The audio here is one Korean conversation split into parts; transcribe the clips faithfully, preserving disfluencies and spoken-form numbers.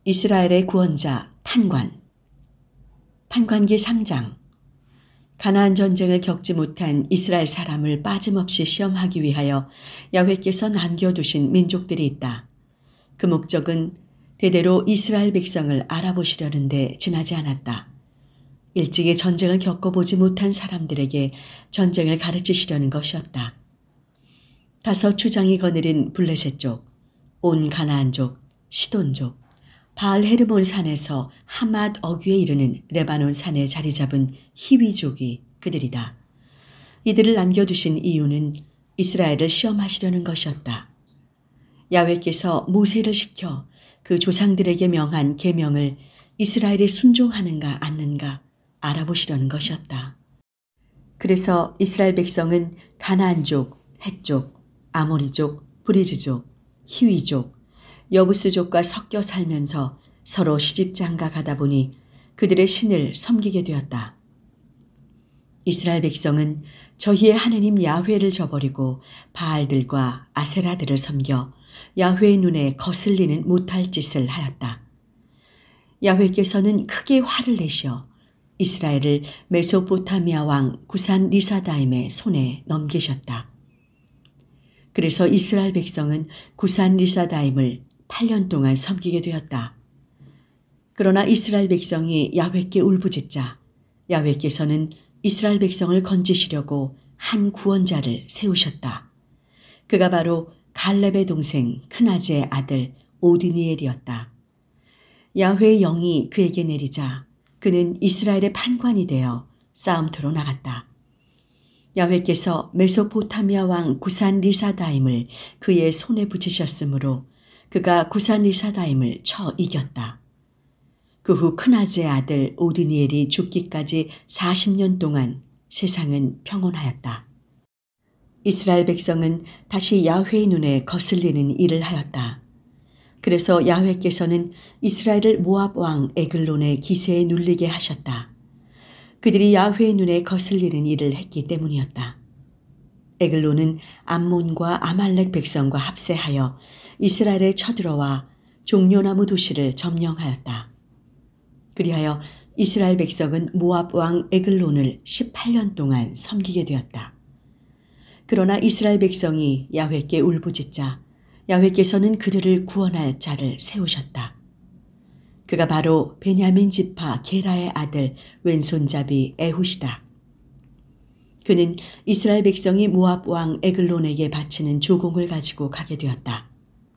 이스라엘의 구원자 판관. 판관기 삼 장. 가나안 전쟁을 겪지 못한 이스라엘 사람을 빠짐없이 시험하기 위하여 야훼께서 남겨두신 민족들이 있다. 그 목적은 대대로 이스라엘 백성을 알아보시려는데 지나지 않았다. 일찍이 전쟁을 겪어보지 못한 사람들에게 전쟁을 가르치시려는 것이었다. 다섯 주장이 거느린 블레셋 족, 온 가나안족, 시돈족, 바알 헤르몬 산에서 하맛 어귀에 이르는 레바논 산에 자리 잡은 히위족이 그들이다. 이들을 남겨두신 이유는 이스라엘을 시험하시려는 것이었다. 야훼께서 모세를 시켜 그 조상들에게 명한 계명을 이스라엘이 순종하는가 않는가 알아보시려는 것이었다. 그래서 이스라엘 백성은 가나안족, 헷족, 아모리족, 브리즈족, 히위족, 여부스족과 섞여 살면서 서로 시집장가 가다 보니 그들의 신을 섬기게 되었다. 이스라엘 백성은 저희의 하느님 야훼를 저버리고 바알들과 아세라들을 섬겨 야훼의 눈에 거슬리는 못할 짓을 하였다. 야훼께서는 크게 화를 내시어 이스라엘을 메소포타미아 왕 구산 리사다임의 손에 넘기셨다. 그래서 이스라엘 백성은 구산 리사다임을 팔 년 동안 섬기게 되었다. 그러나 이스라엘 백성이 야훼께 울부짖자 야훼께서는 이스라엘 백성을 건지시려고 한 구원자를 세우셨다. 그가 바로 갈렙의 동생 크나즈의 아들 오드니엘이었다. 야훼의 영이 그에게 내리자 그는 이스라엘의 판관이 되어 싸움터로 나갔다. 야훼께서 메소포타미아 왕 구산 리사다임을 그의 손에 붙이셨으므로 그가 구산 리사다임을 쳐 이겼다. 그 후 크나즈의 아들 오드니엘이 죽기까지 사십 년 동안 세상은 평온하였다. 이스라엘 백성은 다시 야훼의 눈에 거슬리는 일을 하였다. 그래서 야훼께서는 이스라엘을 모압 왕 에글론의 기세에 눌리게 하셨다. 그들이 야훼의 눈에 거슬리는 일을 했기 때문이었다. 에글론은 암몬과 아말렉 백성과 합세하여 이스라엘에 쳐들어와 종려나무 도시를 점령하였다. 그리하여 이스라엘 백성은 모압 왕 에글론을 십팔 년 동안 섬기게 되었다. 그러나 이스라엘 백성이 야훼께 울부짖자 야훼께서는 그들을 구원할 자를 세우셨다. 그가 바로 베냐민 지파 게라의 아들 왼손잡이 에훗이다. 그는 이스라엘 백성이 모압 왕 에글론에게 바치는 조공을 가지고 가게 되었다.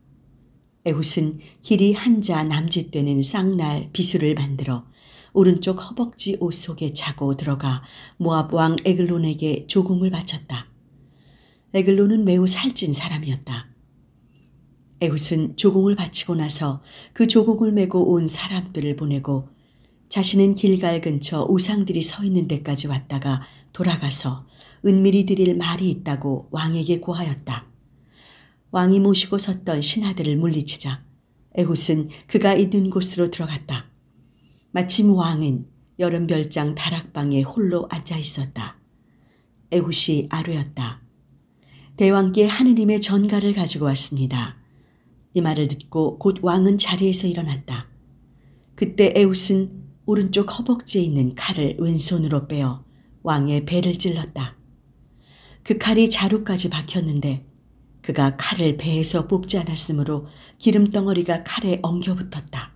에훗은 길이 한자 남짓되는 쌍날 비수를 만들어 오른쪽 허벅지 옷 속에 차고 들어가 모압 왕 에글론에게 조공을 바쳤다. 에글론은 매우 살찐 사람이었다. 에훗은 조공을 바치고 나서 그 조공을 메고 온 사람들을 보내고 자신은 길갈 근처 우상들이 서 있는 데까지 왔다가 돌아가서 은밀히 드릴 말이 있다고 왕에게 고하였다. 왕이 모시고 섰던 신하들을 물리치자 에훗은 그가 있는 곳으로 들어갔다. 마침 왕은 여름 별장 다락방에 홀로 앉아 있었다. 에훗이 아뢰었다. 대왕께 하느님의 전가를 가지고 왔습니다. 이 말을 듣고 곧 왕은 자리에서 일어났다. 그때 에훗은 오른쪽 허벅지에 있는 칼을 왼손으로 빼어 왕의 배를 찔렀다. 그 칼이 자루까지 박혔는데 그가 칼을 배에서 뽑지 않았으므로 기름덩어리가 칼에 엉겨붙었다.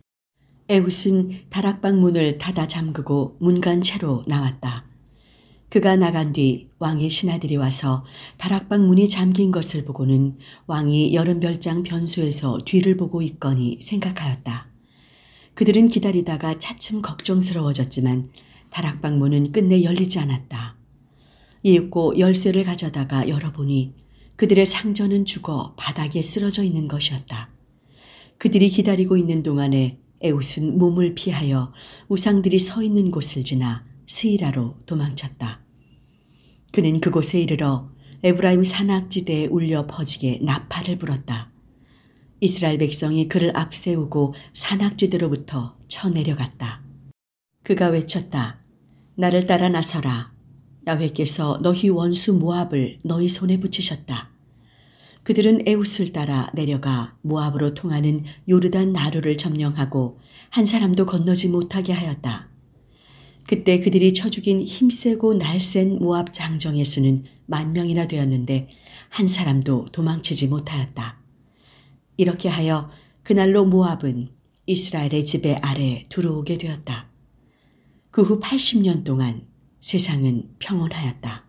에훗은 다락방 문을 닫아 잠그고 문간 채로 나왔다. 그가 나간 뒤 왕의 신하들이 와서 다락방 문이 잠긴 것을 보고는 왕이 여름별장 변소에서 뒤를 보고 있거니 생각하였다. 그들은 기다리다가 차츰 걱정스러워졌지만 다락방 문은 끝내 열리지 않았다. 이윽고 열쇠를 가져다가 열어보니 그들의 상전은 죽어 바닥에 쓰러져 있는 것이었다. 그들이 기다리고 있는 동안에 에훗은 몸을 피하여 우상들이 서 있는 곳을 지나 스이라로 도망쳤다. 그는 그곳에 이르러 에브라임 산악지대에 울려 퍼지게 나팔을 불었다. 이스라엘 백성이 그를 앞세우고 산악지대로부터 쳐내려갔다. 그가 외쳤다. 나를 따라 나서라. 야훼께서 너희 원수 모압을 너희 손에 붙이셨다. 그들은 에훗을 따라 내려가 모압으로 통하는 요르단 나루를 점령하고 한 사람도 건너지 못하게 하였다. 그때 그들이 쳐 죽인 힘세고 날쌘 모압 장정의 수는 만 명이나 되었는데 한 사람도 도망치지 못하였다. 이렇게 하여 그날로 모압은 이스라엘의 지배 아래에 들어오게 되었다. 그 후 팔십 년 동안 세상은 평온하였다.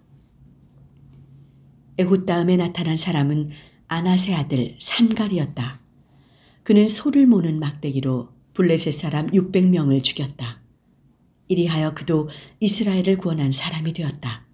에훗 다음에 나타난 사람은 아낫의 아들 삼갈이었다. 그는 소를 모는 막대기로 블레셋 사람 육백 명을 죽였다. 이리하여 그도 이스라엘을 구원한 사람이 되었다.